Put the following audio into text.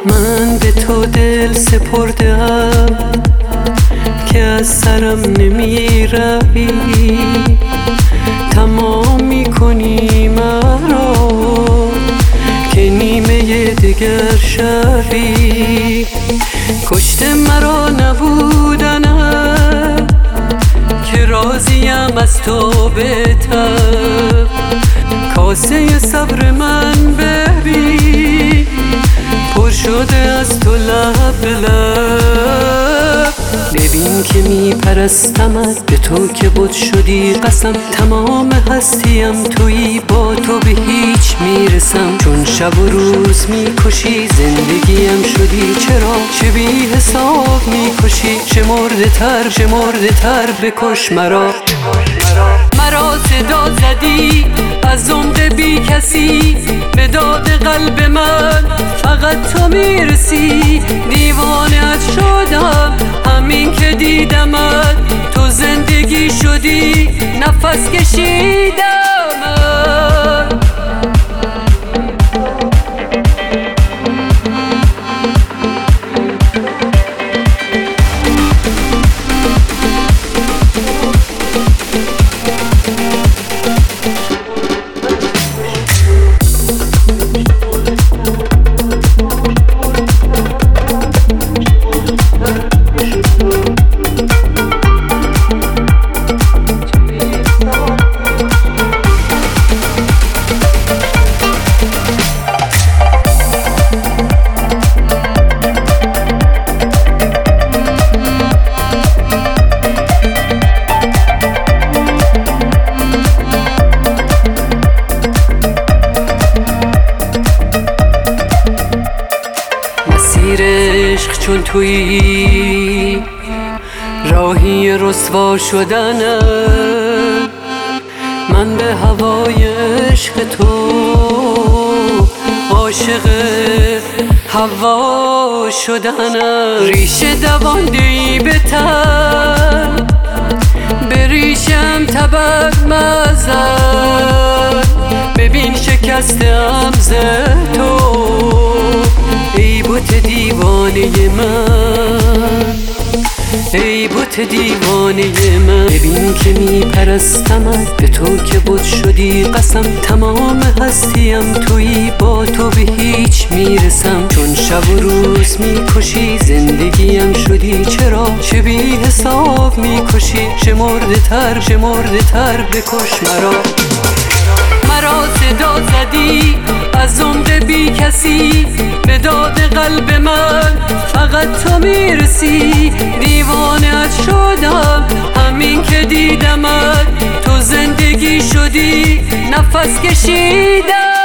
من به تو دل سپردم که از سرم نمی روی، تمام می کنی مرا که نیمه دگر شوی. کشته مرا نبودنم که راضیم از تو بهتر، کاسه صبر من ببین پر شده از تو لب به لب. ببین که می پرستمت، به تو که بت شدی قسم، تمام هستیم تویی، با تو به هیچ میرسم. چون شب و روز میکشی زندگیم شدی، چرا چه بی حساب میکشی؟ شمرده تر بکش مرا. مرا صدا زدی از عمق بی کسی، به داد قلب من فقط تو میرسی. دیوانه‌ات شدم همین که دیدمت، تو زندگی شدی نفس کشیدم. مسیر عشق چون تویی، راهی رسوا شدنم. من به هوای عشق تو عاشق هوا شدنم. ریشه دوانده‌ای به تن، به ریشم طبق مزن. ببین شکستم ز تو ای بت دیوانه من، ای بت دیوانه من. ببین که می پرستمت، به تو که بت شدی قسم، تمام هستیم تویی، با تو به هیچ میرسم. چون شب و روز میکشی زندگیم شدی، چرا چه بی حساب میکشی؟ شمرده تر بکش مرا. مرا صدا زدی از عمق بی کسی، به داد قلب من فقط تو میرسی. دیوانه‌ات شدم همین که دیدمت، تو زندگی شدی نفس کشیدم.